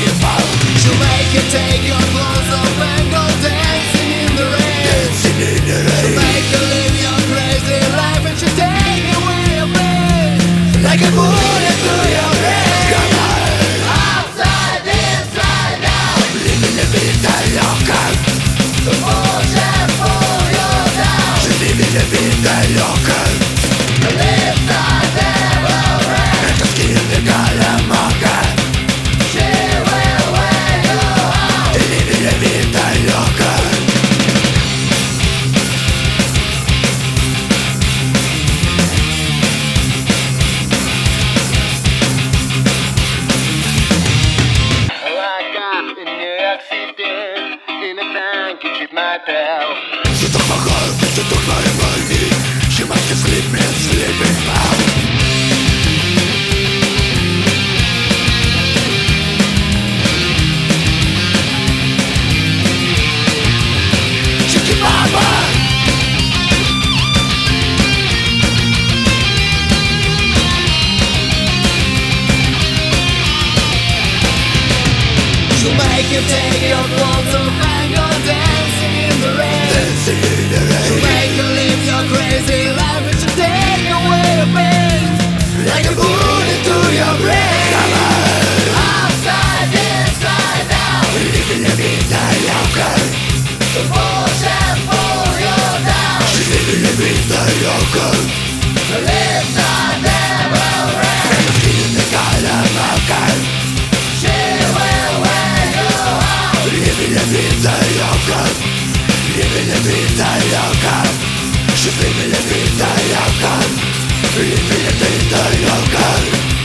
She'll make you take your clothes off and go dancing in the rain. She'll make you live your crazy life and she'll take away your pain like a bullet through your brain. Come on. Outside, inside, out. Living la vita loca. The bullshit pull you down. She's living la vita loca. The lips are never red. And the skin the Calamoca. She will wear you out. Living la vita loca. She took my heart, she took my money. She must have sleep me sleeping now. Chicky mama. She'll make you take your clothes off and go dancing in the rain. She'll make you live your crazy life and she'll take away your pain like a bullet through your brain. Come on. Outside, inside, out. Living la vita loca. The bullshit pull you down. She's living la vita loca. The lips are never red. And the skin the Calamoca. She will wear you out. Living la vita loca. Living la vita loca. She's living la vita loca. Living la vita loca.